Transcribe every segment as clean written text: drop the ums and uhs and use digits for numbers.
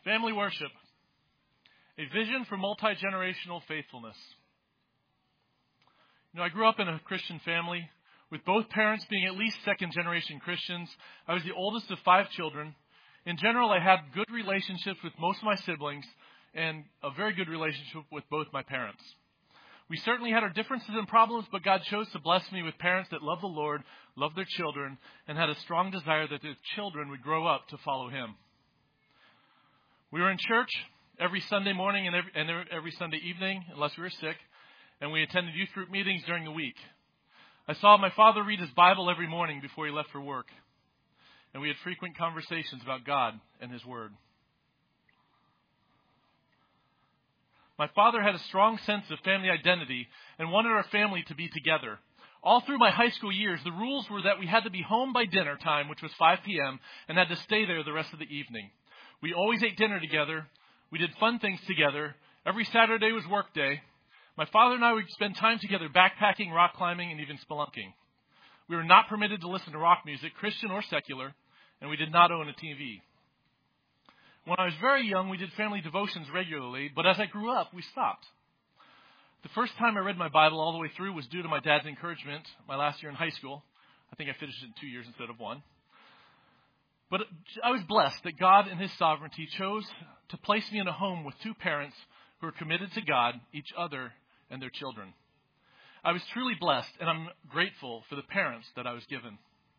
Family worship, a vision for multi-generational faithfulness. I grew up in a Christian family with both parents being at least second-generation Christians. I was the oldest of 5 children. In general, I had good relationships with most of my siblings and a very good relationship with both my parents. We certainly had our differences and problems, but God chose to bless me with parents that loved the Lord, loved their children, and had a strong desire that their children would grow up to follow Him. We were in church every Sunday morning and every Sunday evening, unless we were sick, and we attended youth group meetings during the week. I saw my father read his Bible every morning before he left for work, and we had frequent conversations about God and His Word. My father had a strong sense of family identity and wanted our family to be together. All through my high school years, the rules were that we had to be home by dinner time, which was 5 p.m., and had to stay there the rest of the evening. We always ate dinner together. We did fun things together. Every Saturday was work day. My father and I would spend time together backpacking, rock climbing, and even spelunking. We were not permitted to listen to rock music, Christian or secular, and we did not own a TV. When I was very young, we did family devotions regularly, but as I grew up, we stopped. The first time I read my Bible all the way through was due to my dad's encouragement my last year in high school. I think I finished it in 2 years instead of 1. But I was blessed that God in His sovereignty chose to place me in a home with 2 parents who are committed to God, each other, and their children. I was truly blessed, and I'm grateful for the parents that I was given.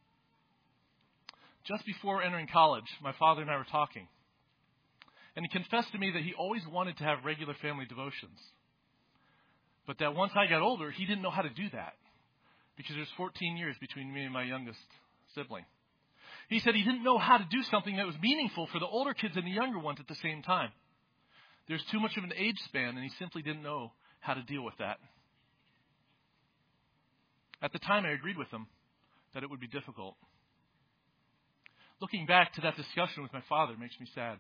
Just before entering college, my father and I were talking, and he confessed to me that he always wanted to have regular family devotions, but that once I got older, he didn't know how to do that because there's 14 years between me and my youngest sibling. He said he didn't know how to do something that was meaningful for the older kids and the younger ones at the same time. There's too much of an age span, and he simply didn't know how to deal with that. At the time, I agreed with him that it would be difficult. Looking back to that discussion with my father makes me sad.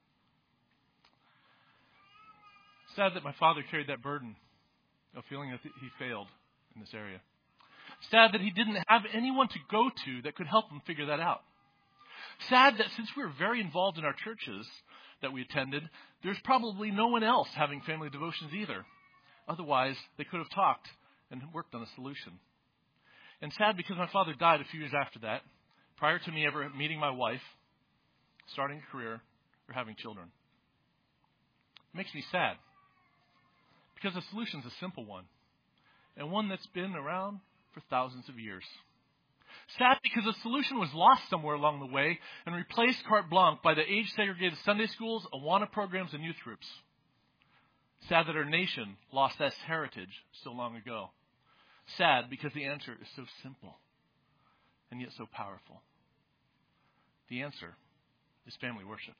Sad that my father carried that burden of feeling that he failed in this area. Sad that he didn't have anyone to go to that could help him figure that out. Sad that since we were very involved in our churches that we attended, there's probably no one else having family devotions either. Otherwise, they could have talked and worked on a solution. And sad because my father died a few years after that, prior to me ever meeting my wife, starting a career, or having children. It makes me sad because the solution's a simple one, and one that's been around for thousands of years. Sad because the solution was lost somewhere along the way and replaced carte blanche by the age-segregated Sunday schools, Awana programs, and youth groups. Sad that our nation lost that heritage so long ago. Sad because the answer is so simple and yet so powerful. The answer is family worship.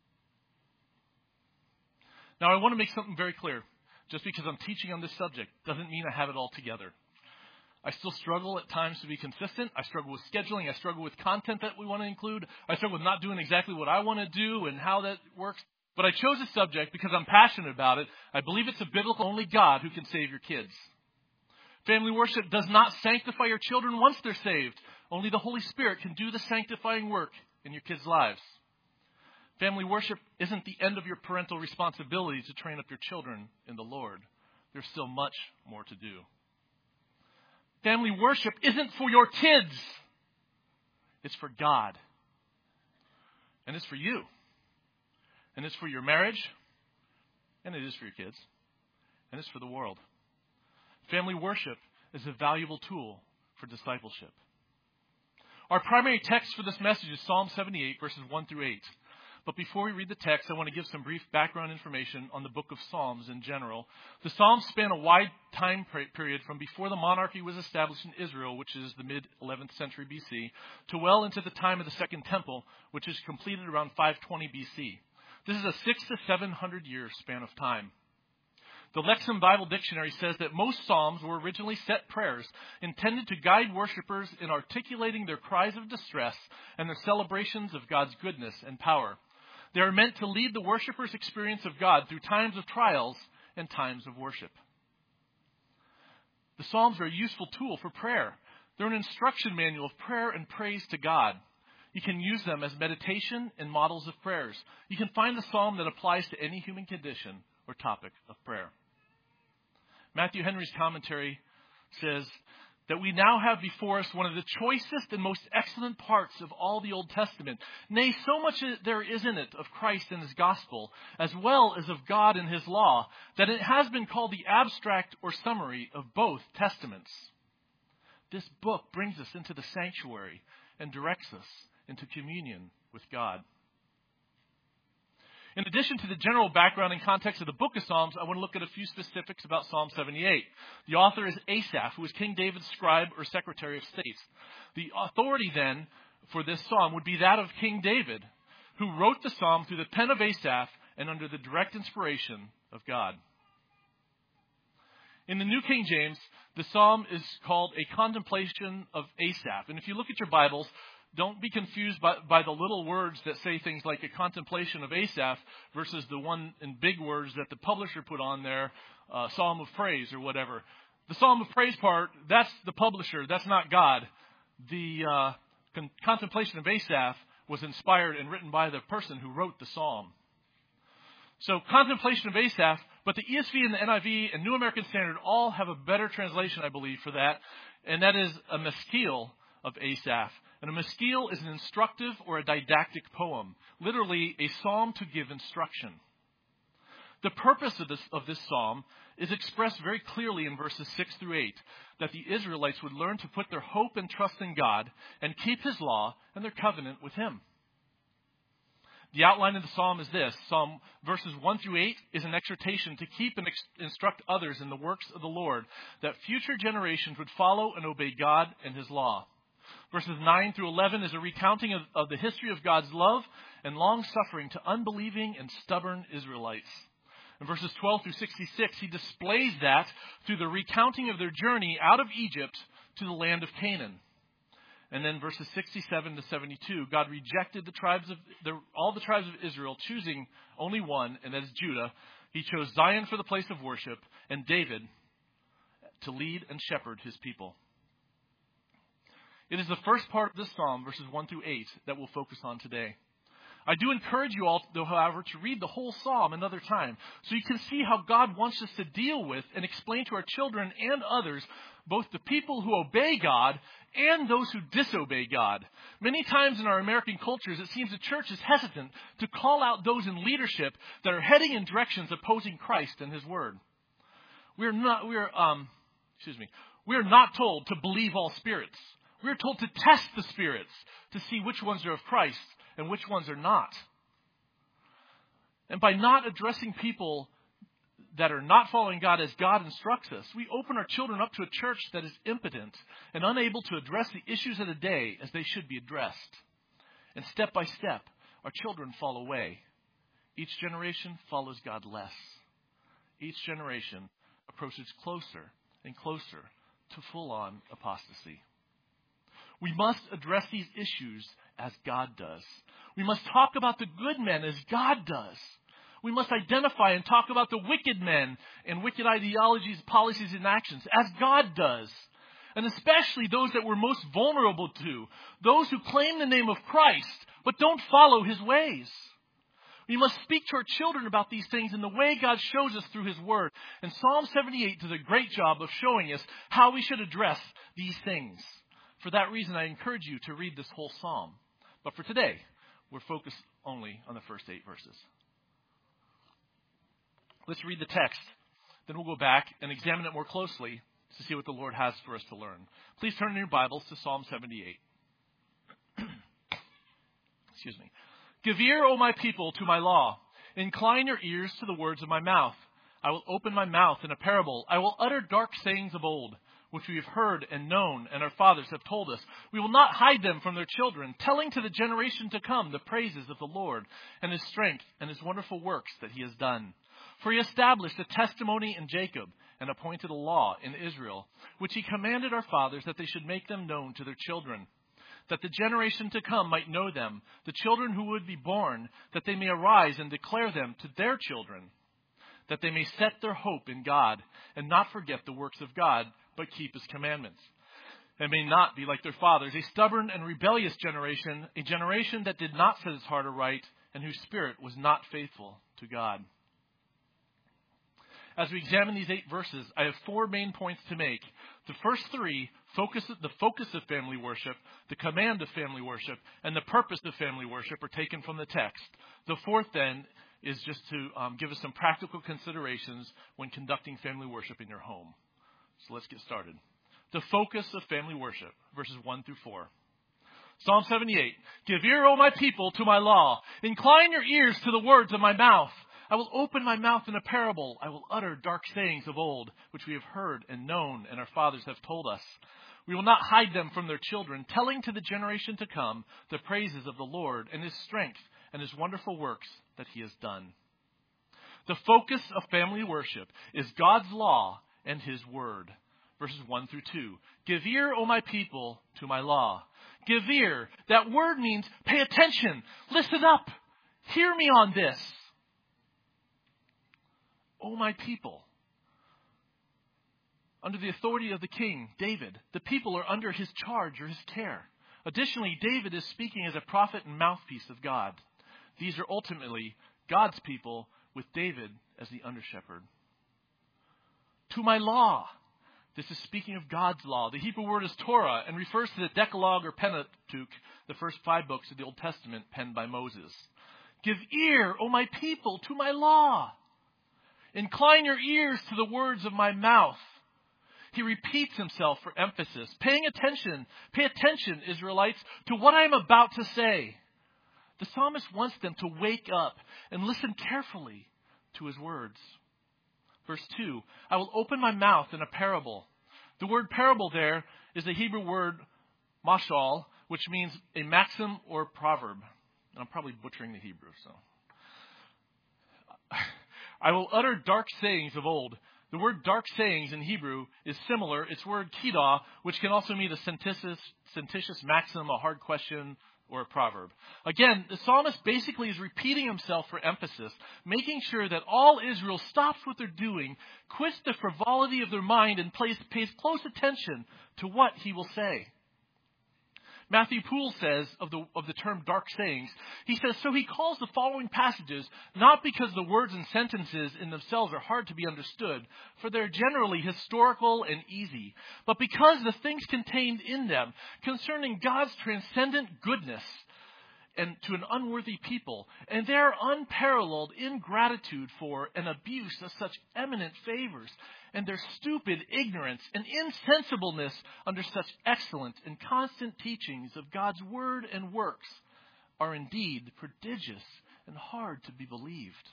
Now, I want to make something very clear. Just because I'm teaching on this subject doesn't mean I have it all together. I still struggle at times to be consistent. I struggle with scheduling. I struggle with content that we want to include. I struggle with not doing exactly what I want to do and how that works. But I chose a subject because I'm passionate about it. I believe it's a biblical only God who can save your kids. Family worship does not sanctify your children once they're saved. Only the Holy Spirit can do the sanctifying work in your kids' lives. Family worship isn't the end of your parental responsibility to train up your children in the Lord. There's still much more to do. Family worship isn't for your kids. It's for God. And it's for you. And it's for your marriage. And it is for your kids. And it's for the world. Family worship is a valuable tool for discipleship. Our primary text for this message is Psalm 78, verses 1 through 8. But before we read the text, I want to give some brief background information on the book of Psalms in general. The Psalms span a wide time period from before the monarchy was established in Israel, which is the mid-11th century BC, to well into the time of the Second Temple, which is completed around 520 BC. This is a 600 to 700 year span of time. The Lexham Bible Dictionary says that most psalms were originally set prayers intended to guide worshipers in articulating their cries of distress and their celebrations of God's goodness and power. They are meant to lead the worshiper's experience of God through times of trials and times of worship. The Psalms are a useful tool for prayer. They're an instruction manual of prayer and praise to God. You can use them as meditation and models of prayers. You can find the psalm that applies to any human condition or topic of prayer. Matthew Henry's commentary says that we now have before us one of the choicest and most excellent parts of all the Old Testament. Nay, so much there is in it of Christ and his gospel, as well as of God and his law, that it has been called the abstract or summary of both testaments. This book brings us into the sanctuary and directs us into communion with God. In addition to the general background and context of the book of Psalms, I want to look at a few specifics about Psalm 78. The author is Asaph, who was King David's scribe or secretary of state. The authority then for this psalm would be that of King David, who wrote the psalm through the pen of Asaph and under the direct inspiration of God. In the New King James, the psalm is called a contemplation of Asaph. And if you look at your Bibles, don't be confused by the little words that say things like a contemplation of Asaph versus the one in big words that the publisher put on there, Psalm of Praise or whatever. The Psalm of Praise part, that's the publisher, that's not God. The contemplation of Asaph was inspired and written by the person who wrote the psalm. So contemplation of Asaph, but the ESV and the NIV and New American Standard all have a better translation, I believe, for that, and that is a maskil of Asaph. And a maskil is an instructive or a didactic poem, literally a psalm to give instruction. The purpose of this psalm is expressed very clearly in verses 6 through 8, that the Israelites would learn to put their hope and trust in God and keep his law and their covenant with him. The outline of the psalm is this. Psalm verses 1 through 8 is an exhortation to keep and instruct others in the works of the Lord, that future generations would follow and obey God and his law. Verses 9 through 11 is a recounting of the history of God's love and long-suffering to unbelieving and stubborn Israelites. In verses 12 through 66, he displays that through the recounting of their journey out of Egypt to the land of Canaan. And then verses 67 to 72, God rejected all the tribes of Israel, choosing only one, and that is Judah. He chose Zion for the place of worship and David to lead and shepherd his people. It is the first part of this psalm, verses 1 through 8, that we'll focus on today. I do encourage you all, though, however, to read the whole psalm another time, so you can see how God wants us to deal with and explain to our children and others, both the people who obey God and those who disobey God. Many times in our American cultures, it seems the church is hesitant to call out those in leadership that are heading in directions opposing Christ and his word. We are not told to believe all spirits. We are told to test the spirits to see which ones are of Christ and which ones are not. And by not addressing people that are not following God as God instructs us, we open our children up to a church that is impotent and unable to address the issues of the day as they should be addressed. And step by step, our children fall away. Each generation follows God less. Each generation approaches closer and closer to full-on apostasy. We must address these issues as God does. We must talk about the good men as God does. We must identify and talk about the wicked men and wicked ideologies, policies, and actions as God does. And especially those that we're most vulnerable to, those who claim the name of Christ but don't follow his ways. We must speak to our children about these things in the way God shows us through his word. And Psalm 78 does a great job of showing us how we should address these things. For that reason, I encourage you to read this whole psalm. But for today, we're focused only on the first 8 verses. Let's read the text. Then we'll go back and examine it more closely to see what the Lord has for us to learn. Please turn in your Bibles to Psalm 78. Excuse me. Give ear, O my people, to my law. Incline your ears to the words of my mouth. I will open my mouth in a parable. I will utter dark sayings of old, which we have heard and known, and our fathers have told us. We will not hide them from their children, telling to the generation to come the praises of the Lord, and his strength, and his wonderful works that he has done. For he established a testimony in Jacob, and appointed a law in Israel, which he commanded our fathers that they should make them known to their children, that the generation to come might know them, the children who would be born, that they may arise and declare them to their children, that they may set their hope in God, and not forget the works of God, but keep his commandments. and may not be like their fathers, a stubborn and rebellious generation, a generation that did not set its heart aright, and whose spirit was not faithful to God. As we examine these 8 verses, I have 4 main points to make. The first 3, the focus of family worship, the command of family worship, and the purpose of family worship are taken from the text. The fourth, then, is just to give us some practical considerations when conducting family worship in your home. So let's get started. The focus of family worship, verses 1 through 4. Psalm 78, "Give ear, O my people, to my law. Incline your ears to the words of my mouth. I will open my mouth in a parable. I will utter dark sayings of old, which we have heard and known, and our fathers have told us. We will not hide them from their children, telling to the generation to come the praises of the Lord and his strength and his wonderful works that he has done." The focus of family worship is God's law and his word. Verses 1 through 2. "Give ear, O my people, to my law." Give ear. That word means pay attention. Listen up. Hear me on this. O my people. Under the authority of the king, David, the people are under his charge or his care. Additionally, David is speaking as a prophet and mouthpiece of God. These are ultimately God's people with David as the under-shepherd. To my law. This is speaking of God's law. The Hebrew word is Torah and refers to the Decalogue or Pentateuch, the first 5 books of the Old Testament penned by Moses. Give ear, O my people, to my law. Incline your ears to the words of my mouth. He repeats himself for emphasis. Pay attention, Israelites, to what I am about to say. The psalmist wants them to wake up and listen carefully to his words. Verse 2, "I will open my mouth in a parable." The word parable there is the Hebrew word mashal, which means a maxim or proverb. And I'm probably butchering the Hebrew, so. "I will utter dark sayings of old." The word dark sayings in Hebrew is similar. It's word kidah, which can also mean a sententious maxim, a hard question, or a proverb. Again, the psalmist basically is repeating himself for emphasis, making sure that all Israel stops what they're doing, quits the frivolity of their mind, and pays close attention to what he will say. Matthew Poole says of the term dark sayings, he says, "So he calls the following passages not because the words and sentences in themselves are hard to be understood, for they're generally historical and easy, but because the things contained in them concerning God's transcendent goodness and to an unworthy people, and their unparalleled ingratitude for and abuse of such eminent favors, and their stupid ignorance and insensibleness under such excellent and constant teachings of God's word and works are indeed prodigious and hard to be believed."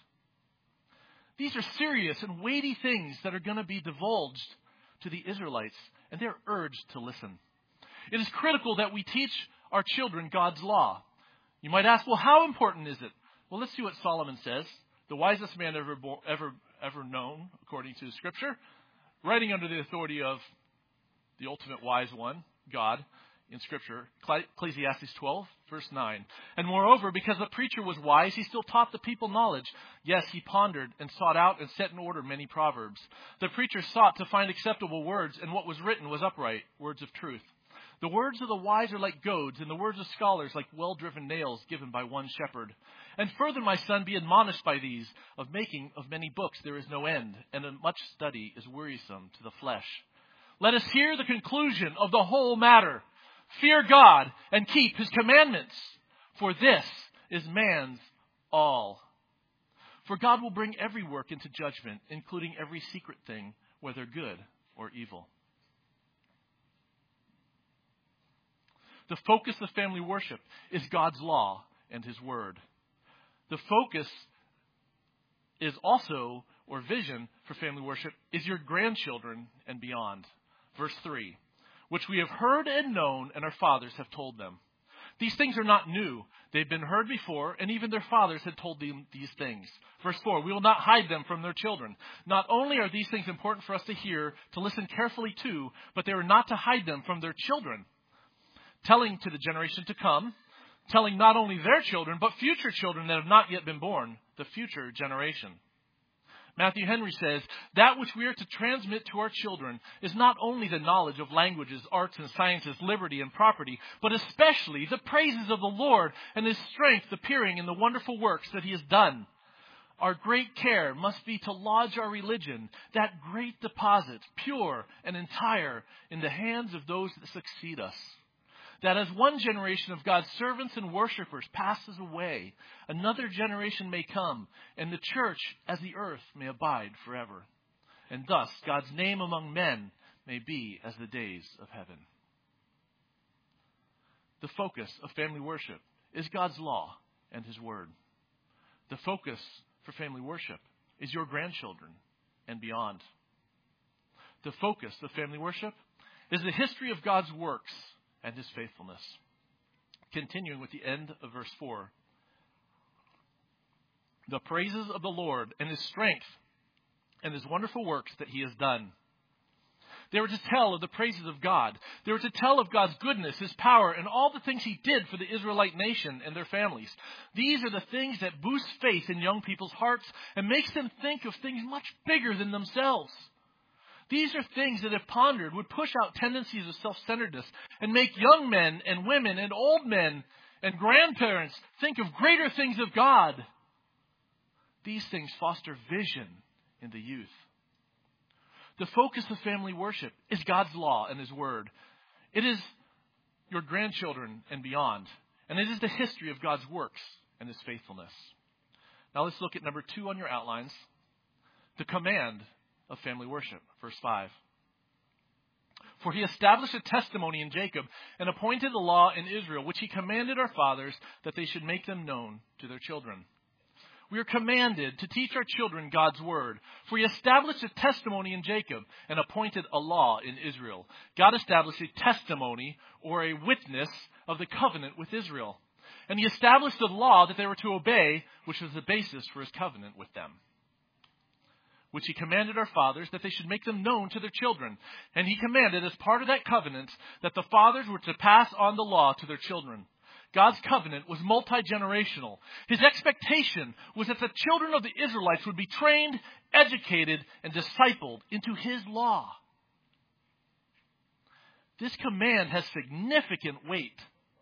These are serious and weighty things that are going to be divulged to the Israelites, and they're urged to listen. It is critical that we teach our children God's law. You might ask, well, how important is it? Well, let's see what Solomon says, the wisest man ever known, according to Scripture, writing under the authority of the ultimate wise one, God, in Scripture, Ecclesiastes 12, verse 9. "And moreover, because the preacher was wise, he still taught the people knowledge. Yes, he pondered and sought out and set in order many proverbs. The preacher sought to find acceptable words, and what was written was upright, words of truth. The words of the wise are like goads, and the words of scholars like well-driven nails given by one shepherd. And further, my son, be admonished by these. Of making of many books there is no end, and much study is wearisome to the flesh. Let us hear the conclusion of the whole matter. Fear God and keep his commandments, for this is man's all. For God will bring every work into judgment, including every secret thing, whether good or evil." The focus of family worship is God's law and his word. The focus is also, or vision for family worship, is your grandchildren and beyond. Verse 3, "Which we have heard and known, and our fathers have told them." These things are not new. They've been heard before, and even their fathers had told them these things. Verse 4, "We will not hide them from their children." Not only are these things important for us to hear, to listen carefully to, but they are not to hide them from their children. Telling to the generation to come, telling not only their children, but future children that have not yet been born, the future generation. Matthew Henry says, that which we are to transmit to our children is not only the knowledge of languages, arts and sciences, liberty and property, but especially the praises of the Lord and His strength appearing in the wonderful works that He has done. Our great care must be to lodge our religion, that great deposit, pure and entire, in the hands of those that succeed us. That as one generation of God's servants and worshipers passes away, another generation may come, and the church, as the earth, may abide forever. And thus God's name among men may be as the days of heaven. The focus of family worship is God's law and His word. The focus for family worship is your grandchildren and beyond. The focus of family worship is the history of God's works and His faithfulness. Continuing with the end of verse 4. The praises of the Lord and His strength and His wonderful works that He has done. They were to tell of the praises of God. They were to tell of God's goodness, His power, and all the things He did for the Israelite nation and their families. These are the things that boost faith in young people's hearts and makes them think of things much bigger than themselves. These are things that, if pondered, would push out tendencies of self-centeredness and make young men and women and old men and grandparents think of greater things of God. These things foster vision in the youth. The focus of family worship is God's law and His word. It is your grandchildren and beyond. And it is the history of God's works and His faithfulness. Now let's look at number 2 on your outlines. The command of family worship. Verse 5. For He established a testimony in Jacob and appointed a law in Israel, which He commanded our fathers that they should make them known to their children. We are commanded to teach our children God's word. For He established a testimony in Jacob and appointed a law in Israel. God established a testimony or a witness of the covenant with Israel. And He established a law that they were to obey, which was the basis for His covenant with them. Which He commanded our fathers that they should make them known to their children. And He commanded as part of that covenant that the fathers were to pass on the law to their children. God's covenant was multi-generational. His expectation was that the children of the Israelites would be trained, educated, and discipled into His law. This command has significant weight.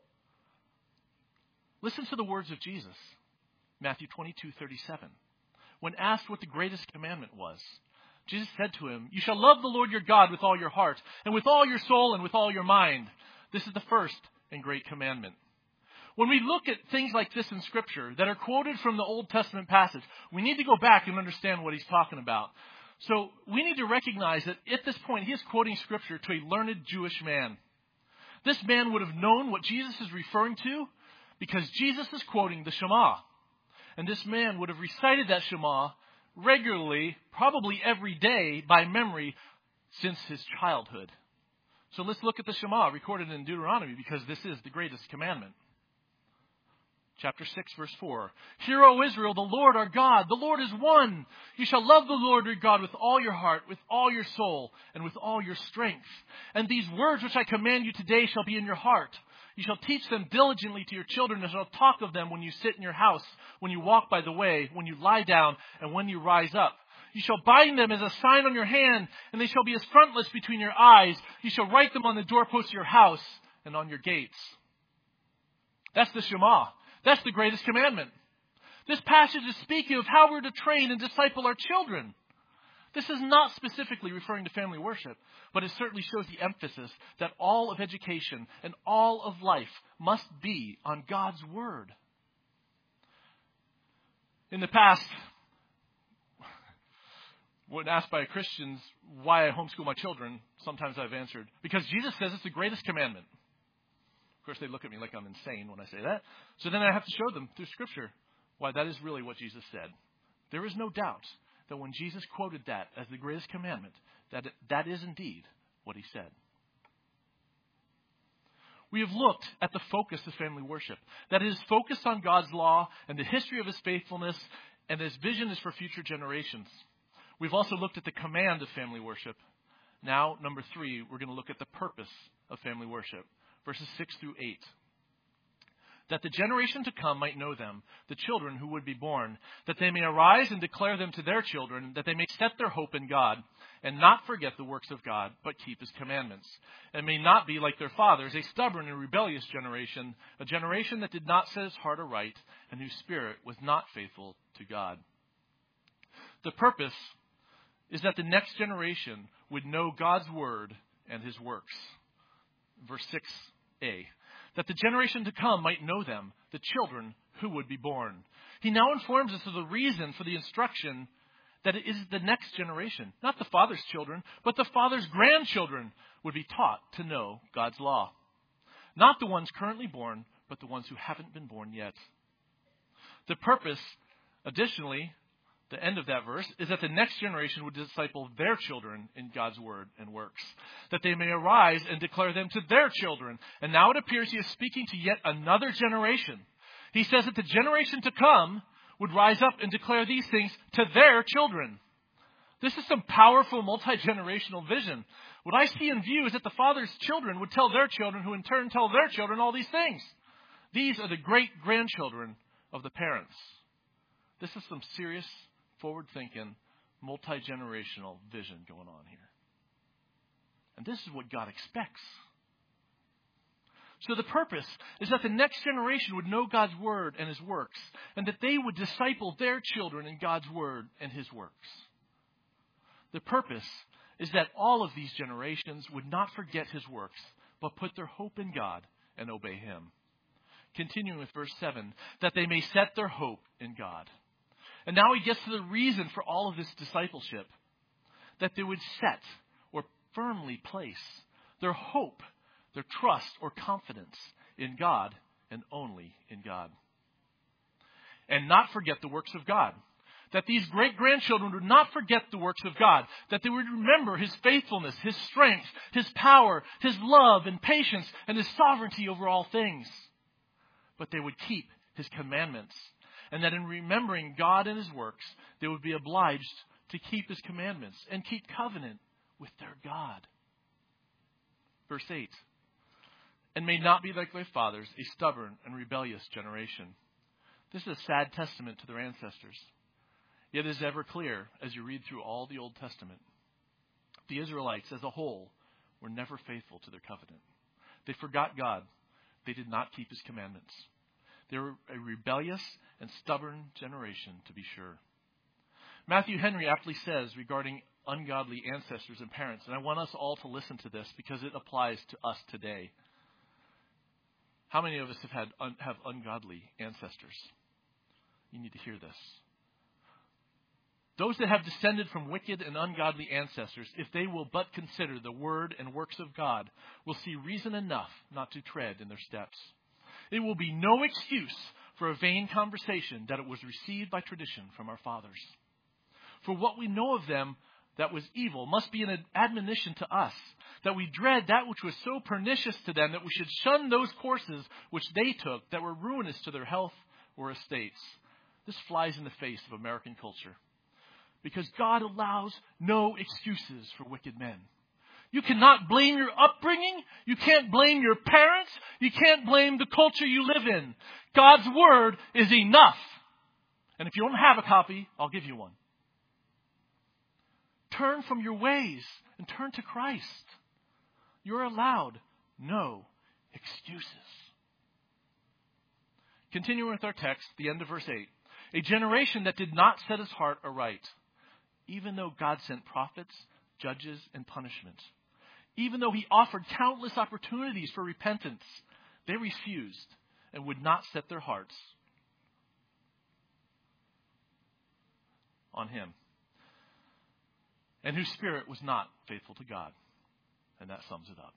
Listen to the words of Jesus, Matthew 22:37. When asked what the greatest commandment was, Jesus said to him, "You shall love the Lord your God with all your heart, and with all your soul, and with all your mind. This is the first and great commandment." When we look at things like this in Scripture that are quoted from the Old Testament passage, we need to go back and understand what He's talking about. So we need to recognize that at this point, He is quoting Scripture to a learned Jewish man. This man would have known what Jesus is referring to because Jesus is quoting the Shema. And this man would have recited that Shema regularly, probably every day by memory since his childhood. So let's look at the Shema recorded in Deuteronomy because this is the greatest commandment. Chapter 6, verse 4. Hear, O Israel, the Lord our God, the Lord is one. You shall love the Lord your God with all your heart, with all your soul, and with all your strength. And these words which I command you today shall be in your heart. You shall teach them diligently to your children, and shall talk of them when you sit in your house, when you walk by the way, when you lie down, and when you rise up. You shall bind them as a sign on your hand, and they shall be as frontlets between your eyes. You shall write them on the doorposts of your house and on your gates. That's the Shema. That's the greatest commandment. This passage is speaking of how we're to train and disciple our children. This is not specifically referring to family worship, but it certainly shows the emphasis that all of education and all of life must be on God's Word. In the past, when asked by Christians why I homeschool my children, sometimes I've answered, because Jesus says it's the greatest commandment. Of course, they look at me like I'm insane when I say that. So then I have to show them through Scripture why that is really what Jesus said. There is no doubt that when Jesus quoted that as the greatest commandment, that is indeed what He said. We have looked at the focus of family worship, that it is focused on God's law and the history of His faithfulness, and His vision is for future generations. We've also looked at the command of family worship. Now, number 3, we're going to look at the purpose of family worship. Verses 6 through 8. that the generation to come might know them, the children who would be born, that they may arise and declare them to their children, that they may set their hope in God, and not forget the works of God, but keep his commandments, and may not be like their fathers, a stubborn and rebellious generation, a generation that did not set its heart aright, and whose spirit was not faithful to God. The purpose is that the next generation would know God's word and his works. Verse 6a. That the generation to come might know them, the children who would be born. He now informs us of the reason for the instruction that it is the next generation, not the father's children, but the father's grandchildren would be taught to know God's law. Not the ones currently born, but the ones who haven't been born yet. The purpose, additionally, the end of that verse, is that the next generation would disciple their children in God's word and works, that they may arise and declare them to their children. And now it appears he is speaking to yet another generation. He says that the generation to come would rise up and declare these things to their children. This is some powerful multi-generational vision. What I see in view is that the father's children would tell their children, who in turn tell their children all these things. These are the great-grandchildren of the parents. This is some serious, forward-thinking, multi-generational vision going on here. And this is what God expects. So the purpose is that the next generation would know God's word and his works, and that they would disciple their children in God's word and his works. The purpose is that all of these generations would not forget his works, but put their hope in God and obey him. Continuing with verse 7, that they may set their hope in God. And now he gets to the reason for all of this discipleship, that they would set or firmly place their hope, their trust or confidence in God and only in God. And not forget the works of God. That these great-grandchildren would not forget the works of God. That they would remember his faithfulness, his strength, his power, his love and patience, and his sovereignty over all things. But they would keep his commandments. And that in remembering God and his works, they would be obliged to keep his commandments and keep covenant with their God. Verse 8. And may not be like their fathers, a stubborn and rebellious generation. This is a sad testament to their ancestors. Yet it is ever clear as you read through all the Old Testament. The Israelites as a whole were never faithful to their covenant. They forgot God. They did not keep his commandments. They were a rebellious and stubborn generation, to be sure. Matthew Henry aptly says regarding ungodly ancestors and parents, and I want us all to listen to this because it applies to us today. How many of us have ungodly ancestors? You need to hear this. Those that have descended from wicked and ungodly ancestors, if they will but consider the word and works of God, will see reason enough not to tread in their steps. It will be no excuse for a vain conversation that it was received by tradition from our fathers. For what we know of them that was evil must be an admonition to us, that we dread that which was so pernicious to them, that we should shun those courses which they took that were ruinous to their health or estates. This flies in the face of American culture, because God allows no excuses for wicked men. You cannot blame your upbringing. You can't blame your parents. You can't blame the culture you live in. God's word is enough. And if you don't have a copy, I'll give you one. Turn from your ways and turn to Christ. You're allowed no excuses. Continuing with our text, the end of verse 8. A generation that did not set his heart aright, even though God sent prophets, judges, and punishment. Even though he offered countless opportunities for repentance, they refused and would not set their hearts on him. And whose spirit was not faithful to God. And that sums it up.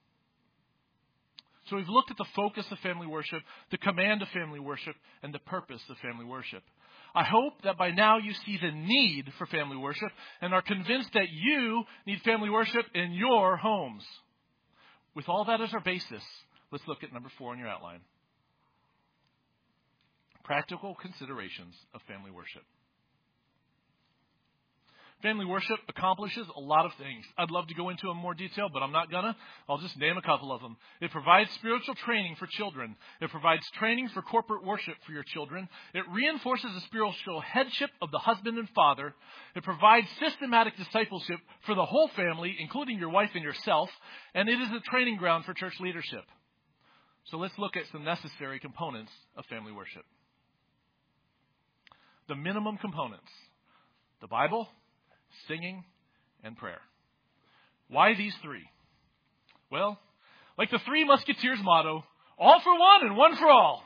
So we've looked at the focus of family worship, the command of family worship, and the purpose of family worship. I hope that by now you see the need for family worship and are convinced that you need family worship in your homes. With all that as our basis, let's look at number 4 in your outline. Practical considerations of family worship. Family worship accomplishes a lot of things. I'd love to go into them in more detail, but I'm not gonna. I'll just name a couple of them. It provides spiritual training for children. It provides training for corporate worship for your children. It reinforces the spiritual headship of the husband and father. It provides systematic discipleship for the whole family, including your wife and yourself. And it is a training ground for church leadership. So let's look at some necessary components of family worship. The minimum components: the Bible, singing, and prayer. Why these three? Well, like the Three Musketeers motto, all for one and one for all.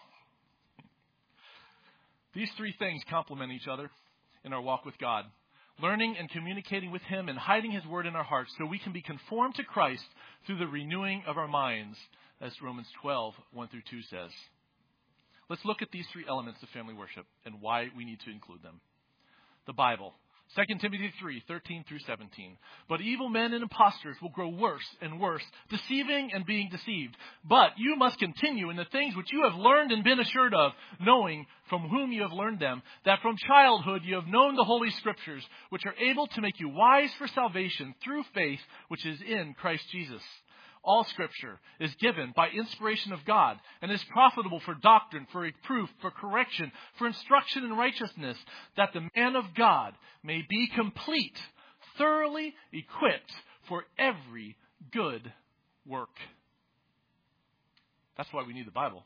These three things complement each other in our walk with God. Learning and communicating with Him and hiding His Word in our hearts so we can be conformed to Christ through the renewing of our minds, as Romans 12, 1 through 2 says. Let's look at these three elements of family worship and why we need to include them. The Bible. 2 Timothy 3, 13 through 17. But evil men and impostors will grow worse and worse, deceiving and being deceived. But you must continue in the things which you have learned and been assured of, knowing from whom you have learned them, that from childhood you have known the Holy Scriptures, which are able to make you wise for salvation through faith which is in Christ Jesus. All Scripture is given by inspiration of God and is profitable for doctrine, for reproof, for correction, for instruction in righteousness, that the man of God may be complete, thoroughly equipped for every good work. That's why we need the Bible.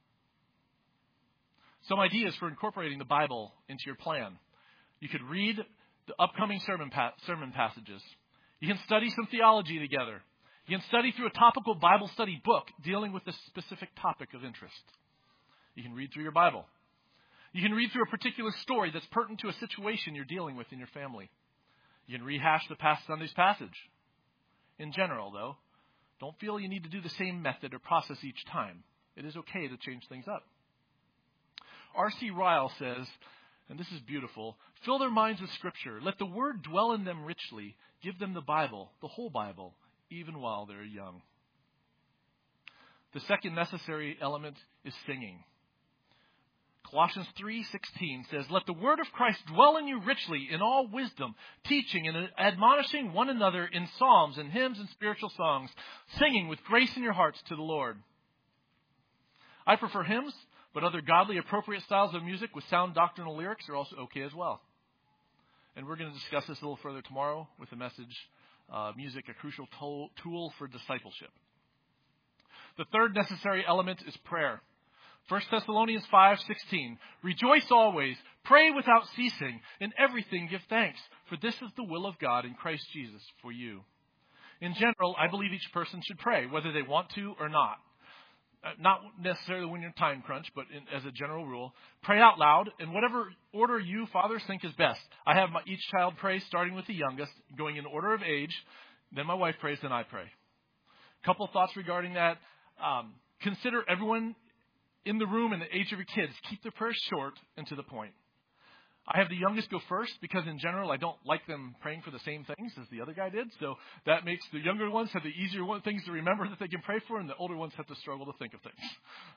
Some ideas for incorporating the Bible into your plan. You could read the upcoming sermon passages. You can study some theology together. You can study through a topical Bible study book dealing with a specific topic of interest. You can read through your Bible. You can read through a particular story that's pertinent to a situation you're dealing with in your family. You can rehash the past Sunday's passage. In general, though, don't feel you need to do the same method or process each time. It is okay to change things up. R.C. Ryle says, and this is beautiful, fill their minds with Scripture. Let the Word dwell in them richly. Give them the Bible, the whole Bible, even while they're young. The second necessary element is singing. Colossians 3:16 says, let the word of Christ dwell in you richly in all wisdom, teaching and admonishing one another in psalms and hymns and spiritual songs, singing with grace in your hearts to the Lord. I prefer hymns, but other godly appropriate styles of music with sound doctrinal lyrics are also okay as well. And we're going to discuss this a little further tomorrow with the message, music, a crucial tool for discipleship. The third necessary element is prayer. 1 Thessalonians 5:16. Rejoice always, pray without ceasing, in everything give thanks, for this is the will of God in Christ Jesus for you. In general, I believe each person should pray, whether they want to or not. Not necessarily when you're in time crunch, but as a general rule. Pray out loud in whatever order you fathers think is best. I have each child pray, starting with the youngest, going in order of age. Then my wife prays, then I pray. A couple thoughts regarding that. Consider everyone in the room and the age of your kids. Keep their prayers short and to the point. I have the youngest go first because in general I don't like them praying for the same things as the other guy did. So that makes the younger ones have the easier things to remember that they can pray for, and the older ones have to struggle to think of things.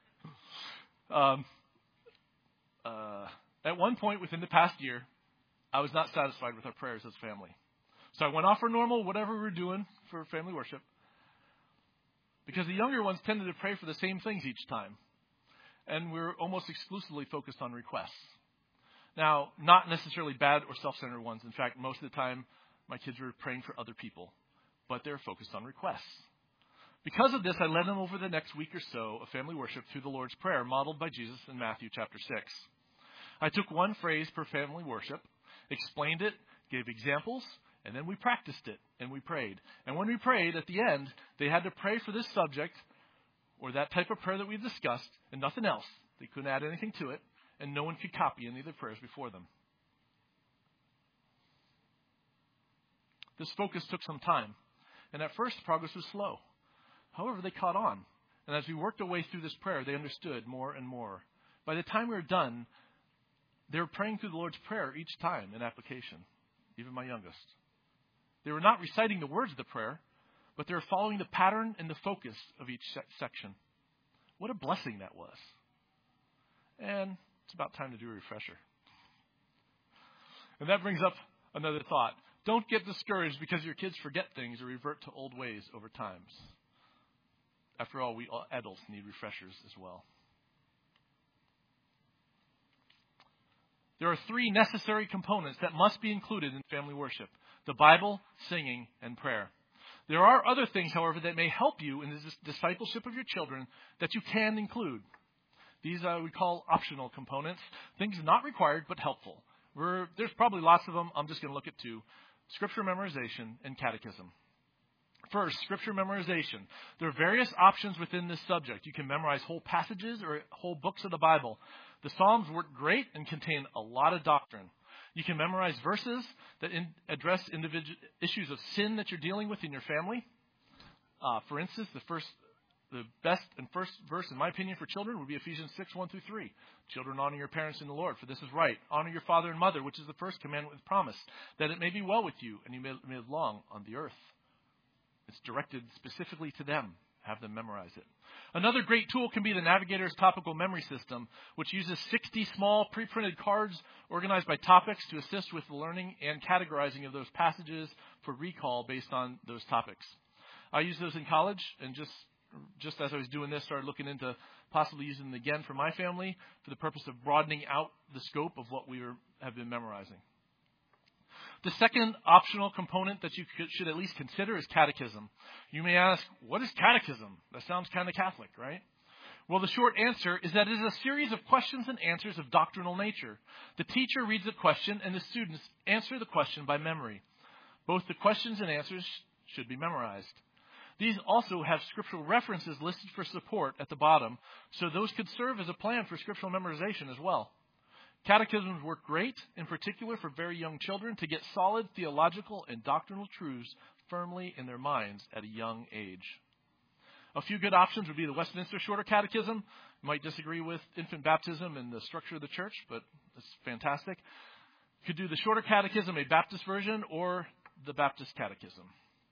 At one point within the past year, I was not satisfied with our prayers as a family. So I went off for normal, whatever we were doing for family worship, because the younger ones tended to pray for the same things each time. And we're almost exclusively focused on requests. Now, not necessarily bad or self-centered ones. In fact, most of the time, my kids were praying for other people, but they're focused on requests. Because of this, I led them over the next week or so of family worship through the Lord's Prayer, modeled by Jesus in Matthew chapter 6. I took one phrase per family worship, explained it, gave examples, and then we practiced it, and we prayed. And when we prayed, at the end, they had to pray for this subject, or that type of prayer that we've discussed, and nothing else. They couldn't add anything to it, and no one could copy any of the prayers before them. This focus took some time, and at first progress was slow. However, they caught on, and as we worked our way through this prayer, they understood more and more. By the time we were done, they were praying through the Lord's Prayer each time in application, even my youngest. They were not reciting the words of the prayer, but they were following the pattern and the focus of each section. What a blessing that was. And it's about time to do a refresher. And that brings up another thought. Don't get discouraged because your kids forget things or revert to old ways over time. After all, we all adults need refreshers as well. There are 3 necessary components that must be included in family worship: the Bible, singing, and prayer. There are other things, however, that may help you in the discipleship of your children that you can include. These we call optional components, things not required but helpful. There's probably lots of them. I'm just going to look at 2: Scripture memorization and catechism. First, Scripture memorization. There are various options within this subject. You can memorize whole passages or whole books of the Bible. The Psalms work great and contain a lot of doctrine. You can memorize verses that address issues of sin that you're dealing with in your family. For instance, the best and first verse, in my opinion, for children would be Ephesians 6:1-3. Children, honor your parents in the Lord, for this is right. Honor your father and mother, which is the first commandment with promise, that it may be well with you and you may live long on the earth. It's directed specifically to them. Have them memorize it. Another great tool can be the Navigator's Topical Memory System, which uses 60 small pre-printed cards organized by topics to assist with the learning and categorizing of those passages for recall based on those topics. I used those in college, and just as I was doing this, started looking into possibly using them again for my family for the purpose of broadening out the scope of what we have been memorizing. The second optional component that you should at least consider is catechism. You may ask, what is catechism? That sounds kind of Catholic, right? Well, the short answer is that it is a series of questions and answers of doctrinal nature. The teacher reads a question and the students answer the question by memory. Both the questions and answers should be memorized. These also have scriptural references listed for support at the bottom, so those could serve as a plan for scriptural memorization as well. Catechisms work great, in particular for very young children, to get solid theological and doctrinal truths firmly in their minds at a young age. A few good options would be the Westminster Shorter Catechism. You might disagree with infant baptism and the structure of the church, but it's fantastic. You could do the Shorter Catechism, a Baptist version, or the Baptist Catechism.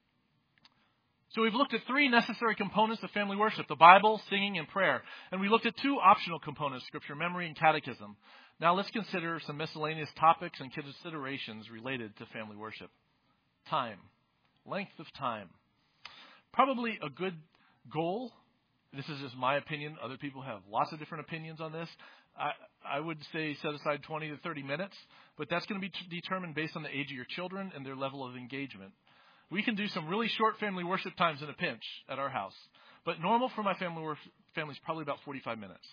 So we've looked at 3 necessary components of family worship: the Bible, singing, and prayer. And we looked at 2 optional components: scripture memory and catechism. Now let's consider some miscellaneous topics and considerations related to family worship. Time. Length of time. Probably a good goal. This is just my opinion. Other people have lots of different opinions on this. I would say set aside 20 to 30 minutes, but that's going to be determined based on the age of your children and their level of engagement. We can do some really short family worship times in a pinch at our house, but normal for my family is probably about 45 minutes.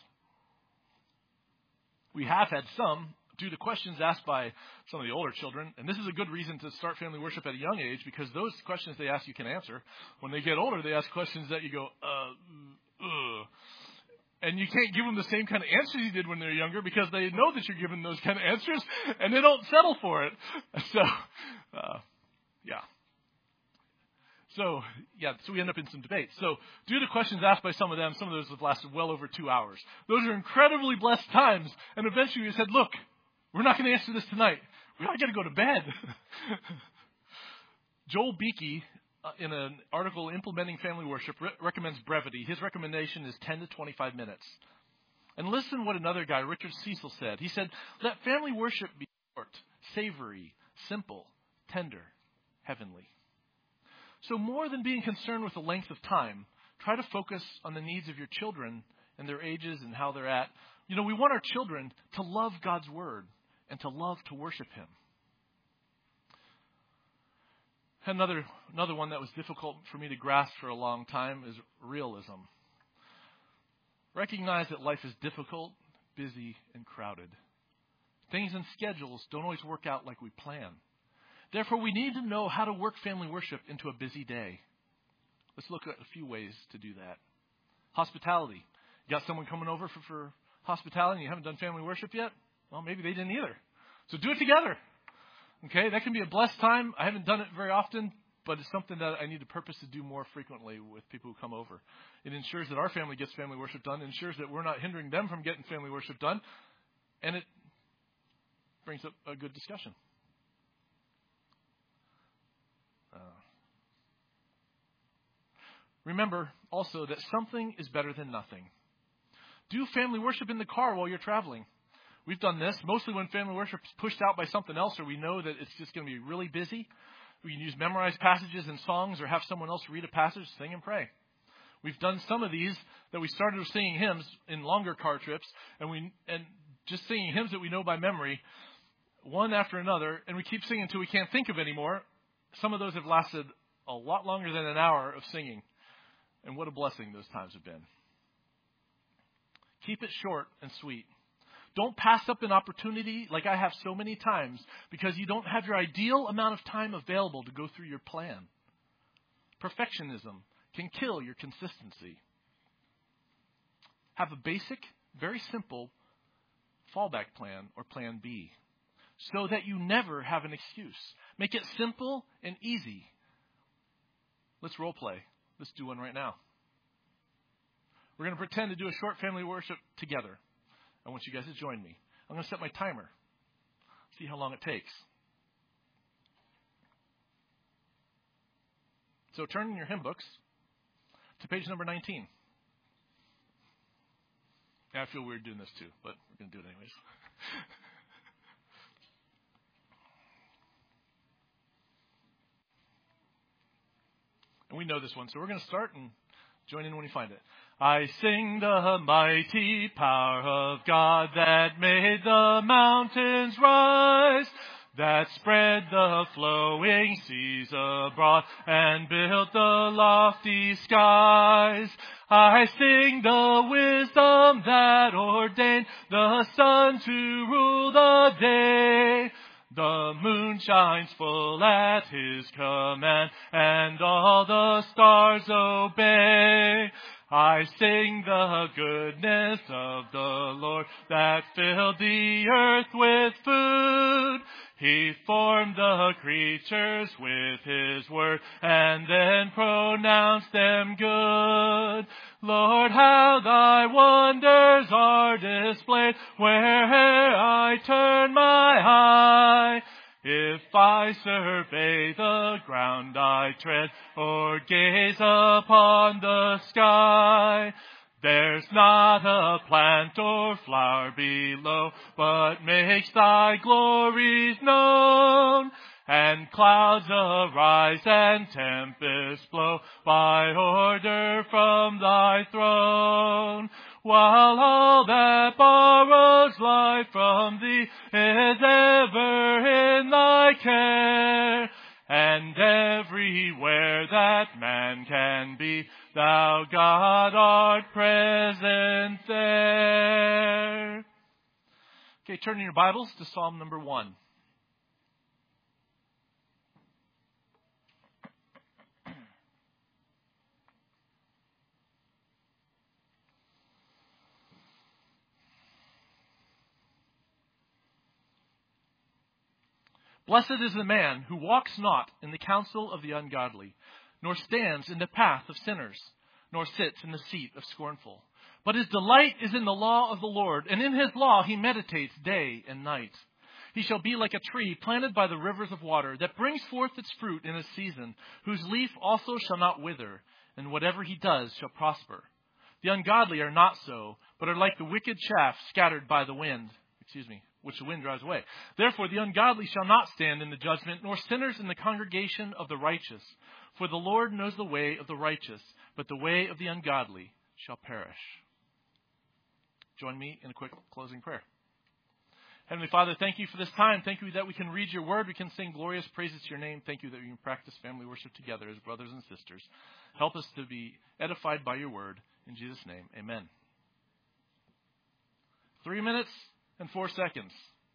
We have had some, due to questions asked by some of the older children, and this is a good reason to start family worship at a young age, because those questions they ask you can answer. When they get older, they ask questions that you go, and you can't give them the same kind of answers you did when they're younger, because they know that you're giving those kind of answers, and they don't settle for it. So we end up in some debate. So due to questions asked by some of those have lasted well over 2 hours. Those are incredibly blessed times. And eventually we said, look, we're not going to answer this tonight. We got to go to bed. Joel Beeke, in an article Implementing Family Worship, recommends brevity. His recommendation is 10 to 25 minutes. And listen what another guy, Richard Cecil, said. He said, let family worship be short, savory, simple, tender, heavenly. So more than being concerned with the length of time, try to focus on the needs of your children and their ages and how they're at. We want our children to love God's word and to love to worship him. Another one that was difficult for me to grasp for a long time is realism. Recognize that life is difficult, busy, and crowded. Things and schedules don't always work out like we plan. Therefore, we need to know how to work family worship into a busy day. Let's look at a few ways to do that. Hospitality. You got someone coming over for hospitality and you haven't done family worship yet? Well, maybe they didn't either. So do it together. Okay, that can be a blessed time. I haven't done it very often, but it's something that I need to purpose to do more frequently with people who come over. It ensures that our family gets family worship done. It ensures that we're not hindering them from getting family worship done. And it brings up a good discussion. Remember also that something is better than nothing. Do family worship in the car while you're traveling. We've done this mostly when family worship is pushed out by something else, or we know that it's just going to be really busy. We can use memorized passages and songs, or have someone else read a passage, sing and pray. We've done some of these that we started with singing hymns in longer car trips, and just singing hymns that we know by memory, one after another, and we keep singing until we can't think of anymore. Some of those have lasted a lot longer than an hour of singing, and what a blessing those times have been. Keep it short and sweet. Don't pass up an opportunity like I have so many times because you don't have your ideal amount of time available to go through your plan. Perfectionism can kill your consistency. Have a basic, very simple fallback plan or plan B so that you never have an excuse. Make it simple and easy. Let's role play. Let's do one right now. We're going to pretend to do a short family worship together. I want you guys to join me. I'm going to set my timer. See how long it takes. So turn in your hymn books to page number 19. Yeah, I feel weird doing this too, but we're going to do it anyways. And we know this one, so we're going to start and join in when you find it. I sing the mighty power of God that made the mountains rise, that spread the flowing seas abroad and built the lofty skies. I sing the wisdom that ordained the sun to rule the day. The moon shines full at his command, and all the stars obey. I sing the goodness of the Lord that filled the earth with food. He formed the creatures with his word and then pronounced them good. Lord, how thy wonders are displayed where'er I turn my eye. If I survey the ground I tread or gaze upon the sky, there's not a plant or flower below, but makes thy glories known. And clouds arise and tempests blow by order from thy throne. While all that borrows life from thee is ever in thy care, and everywhere that man can be, thou God art present there. Okay, turn in your Bibles to Psalm number 1. Blessed is the man who walks not in the counsel of the ungodly, nor stands in the path of sinners, nor sits in the seat of scornful. But his delight is in the law of the Lord, and in his law he meditates day and night. He shall be like a tree planted by the rivers of water, that brings forth its fruit in its season, whose leaf also shall not wither, and whatever he does shall prosper. The ungodly are not so, but are like the wicked chaff scattered by the wind. Which the wind drives away. Therefore the ungodly shall not stand in the judgment, nor sinners in the congregation of the righteous. For the Lord knows the way of the righteous, but the way of the ungodly shall perish. Join me in a quick closing prayer. Heavenly Father, thank you for this time. Thank you that we can read your word. We can sing glorious praises to your name. Thank you that we can practice family worship together as brothers and sisters. Help us to be edified by your word. In Jesus' name, amen. 3 minutes and 4 seconds.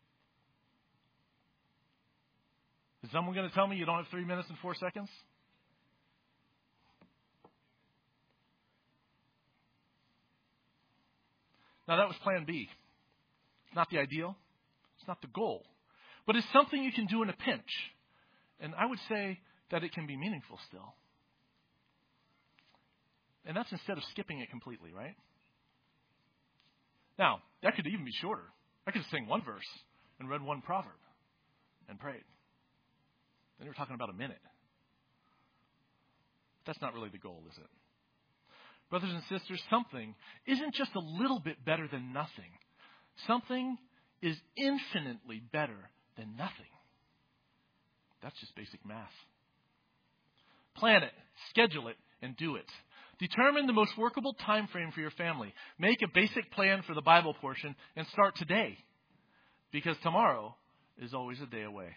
Is someone going to tell me you don't have 3 minutes and 4 seconds? Now that was plan B. It's not the ideal. It's not the goal. But it's something you can do in a pinch. And I would say that it can be meaningful still. And that's instead of skipping it completely, right? Now, that could even be shorter. I could sing one verse and read one proverb and prayed. Then you're talking about a minute. That's not really the goal, is it? Brothers and sisters, something isn't just a little bit better than nothing. Something is infinitely better than nothing. That's just basic math. Plan it, schedule it, and do it. Determine the most workable time frame for your family. Make a basic plan for the Bible portion and start today, because tomorrow is always a day away.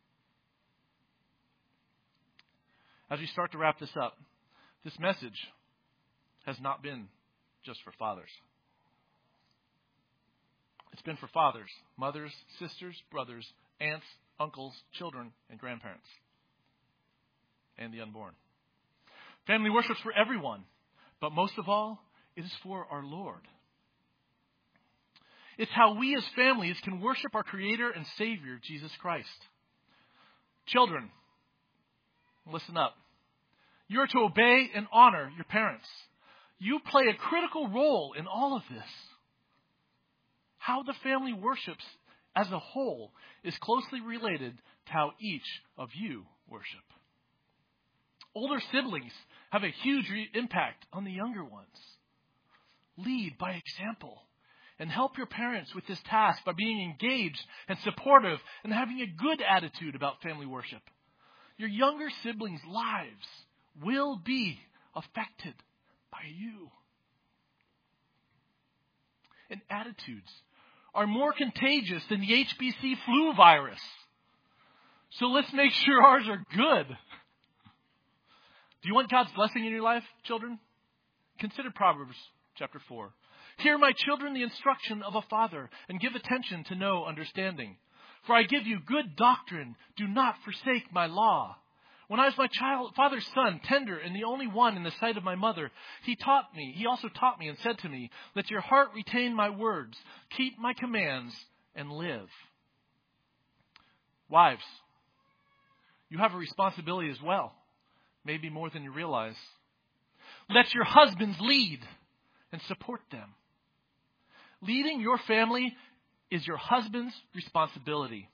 As we start to wrap this up, this message has not been just for fathers. It's been for fathers, mothers, sisters, brothers, aunts, uncles, children, and grandparents, and the unborn. Family worship's for everyone, but most of all, it is for our Lord. It's how we as families can worship our Creator and Savior, Jesus Christ. Children, listen up. You are to obey and honor your parents. You play a critical role in all of this. How the family worships as a whole is closely related to how each of you worship. Older siblings have a huge impact on the younger ones. Lead by example and help your parents with this task by being engaged and supportive and having a good attitude about family worship. Your younger siblings' lives will be affected by you. And attitudes are more contagious than the HBC flu virus. So let's make sure ours are good. Do you want God's blessing in your life, children? Consider Proverbs chapter 4. Hear, my children, the instruction of a father, and give attention to know understanding. For I give you good doctrine. Do not forsake my law. When I was my father's son, tender and the only one in the sight of my mother, he also taught me and said to me, let your heart retain my words, keep my commands, and live. Wives, you have a responsibility as well, maybe more than you realize. Let your husbands lead and support them. Leading your family is your husband's responsibility.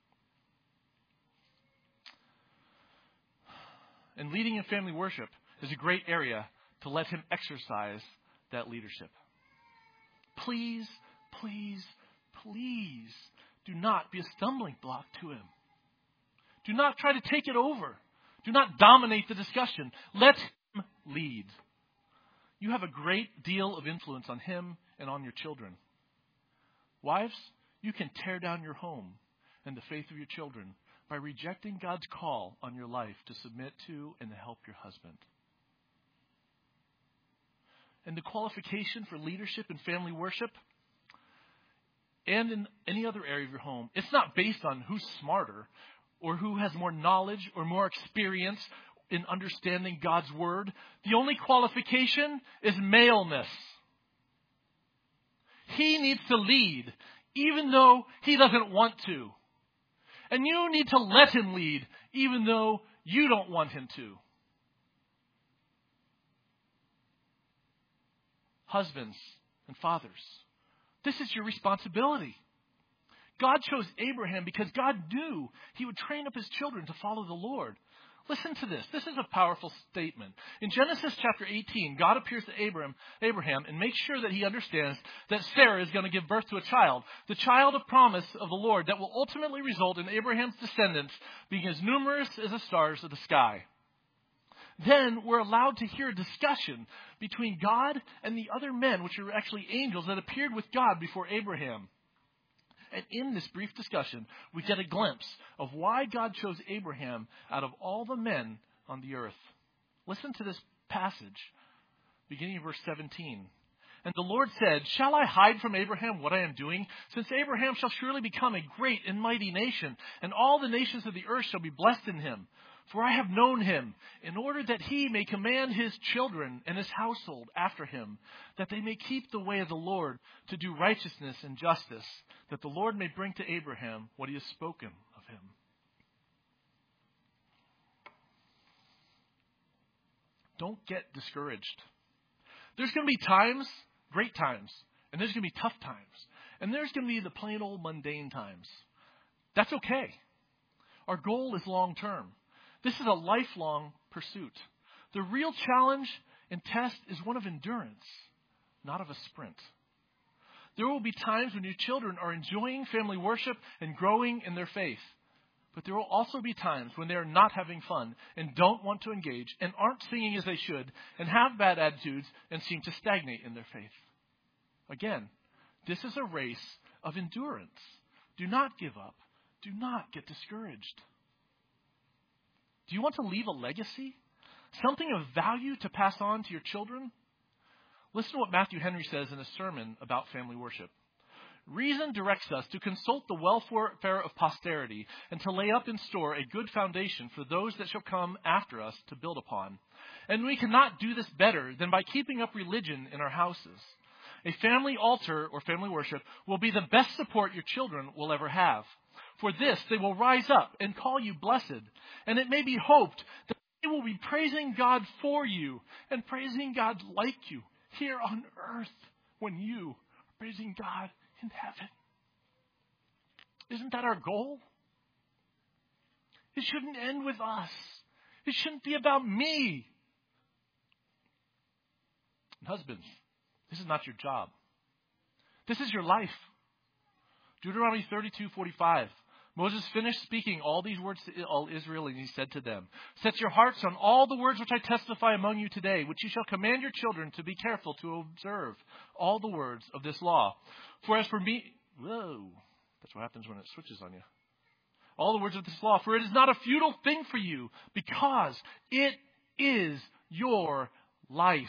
And leading in family worship is a great area to let him exercise that leadership. Please, please, please do not be a stumbling block to him. Do not try to take it over. Do not dominate the discussion. Let him lead. You have a great deal of influence on him and on your children. Wives, you can tear down your home and the faith of your children by rejecting God's call on your life to submit to and to help your husband. And the qualification for leadership in family worship and in any other area of your home, it's not based on who's smarter or who has more knowledge or more experience in understanding God's word. The only qualification is maleness. He needs to lead, even though he doesn't want to. And you need to let him lead, even though you don't want him to. Husbands and fathers, this is your responsibility. God chose Abraham because God knew he would train up his children to follow the Lord. Listen to this. This is a powerful statement. In Genesis chapter 18, God appears to Abraham and makes sure that he understands that Sarah is going to give birth to a child, the child of promise of the Lord that will ultimately result in Abraham's descendants being as numerous as the stars of the sky. Then we're allowed to hear a discussion between God and the other men, which are actually angels that appeared with God before Abraham. And in this brief discussion, we get a glimpse of why God chose Abraham out of all the men on the earth. Listen to this passage, beginning of verse 17. And the Lord said, shall I hide from Abraham what I am doing? Since Abraham shall surely become a great and mighty nation, and all the nations of the earth shall be blessed in him. For I have known him, in order that he may command his children and his household after him, that they may keep the way of the Lord to do righteousness and justice, that the Lord may bring to Abraham what he has spoken of him. Don't get discouraged. There's going to be times, great times, and there's going to be tough times, and there's going to be the plain old mundane times. That's okay. Our goal is long term. This is a lifelong pursuit. The real challenge and test is one of endurance, not of a sprint. There will be times when your children are enjoying family worship and growing in their faith. But there will also be times when they are not having fun and don't want to engage and aren't singing as they should and have bad attitudes and seem to stagnate in their faith. Again, this is a race of endurance. Do not give up. Do not get discouraged. Do you want to leave a legacy? Something of value to pass on to your children? Listen to what Matthew Henry says in a sermon about family worship. Reason directs us to consult the welfare of posterity and to lay up in store a good foundation for those that shall come after us to build upon. And we cannot do this better than by keeping up religion in our houses. A family altar or family worship will be the best support your children will ever have. For this they will rise up and call you blessed, and it may be hoped that they will be praising God for you and praising God like you here on earth when you are praising God in heaven. Isn't that our goal? It shouldn't end with us. It shouldn't be about me. And husbands, this is not your job. This is your life. Deuteronomy 32:45. Moses finished speaking all these words to all Israel, and he said to them, set your hearts on all the words which I testify among you today, which you shall command your children to be careful to observe all the words of this law. For as for me, that's what happens when it switches on you. All the words of this law, for it is not a futile thing for you, because it is your life.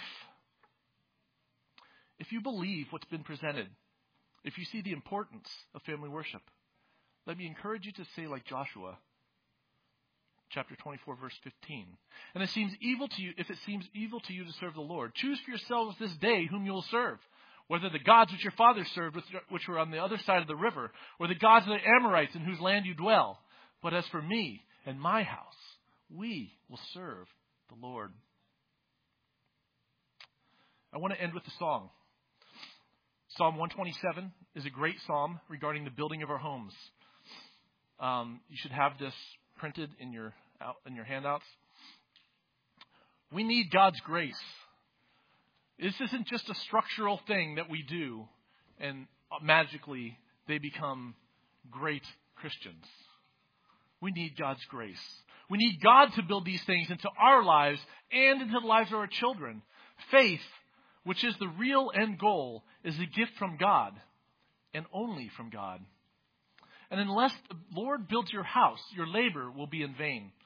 If you believe what's been presented, if you see the importance of family worship, let me encourage you to say like Joshua, chapter 24, verse 15. And if it seems evil to you to serve the Lord, choose for yourselves this day whom you will serve, whether the gods which your fathers served, which were on the other side of the river, or the gods of the Amorites in whose land you dwell. But as for me and my house, we will serve the Lord. I want to end with a song. Psalm 127 is a great psalm regarding the building of our homes. You should have this printed in your handouts. We need God's grace. This isn't just a structural thing that we do and magically they become great Christians. We need God's grace. We need God to build these things into our lives and into the lives of our children. Faith, which is the real end goal, is a gift from God and only from God. And unless the Lord builds your house, your labor will be in vain.